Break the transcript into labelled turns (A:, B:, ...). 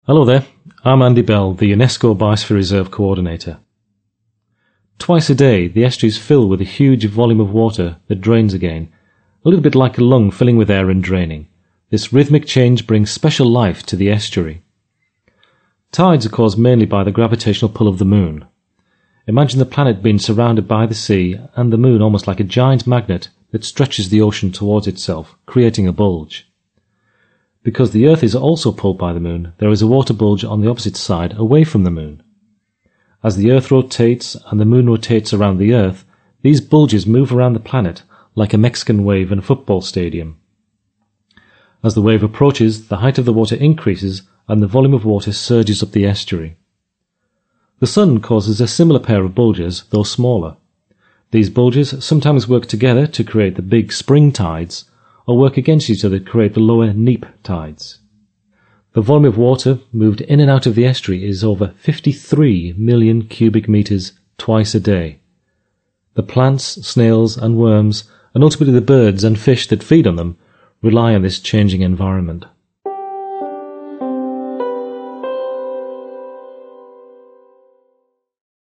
A: Hello there, I'm Andy Bell, the UNESCO Biosphere Reserve Coordinator. Twice a day, the estuaries fill with a huge volume of water that drains again, a little bit like a lung filling with air and draining. This rhythmic change brings special life to the estuary. Tides are caused mainly by the gravitational pull of the moon. Imagine the planet being surrounded by the sea and the moon almost like a giant magnet that stretches the ocean towards itself, creating a bulge. Because the Earth is also pulled by the moon, there is a water bulge on the opposite side away from the moon. As the Earth rotates and the moon rotates around the Earth, these bulges move around the planet like a Mexican wave in a football stadium. As the wave approaches, the height of the water increases and the volume of water surges up the estuary. The Sun causes a similar pair of bulges, though smaller. These bulges sometimes work together to create the big spring tides, or work against each other to create the lower neap tides. The volume of water moved in and out of the estuary is over 53 million cubic meters twice a day. The plants, snails and worms, and ultimately the birds and fish that feed on them, rely on this changing environment.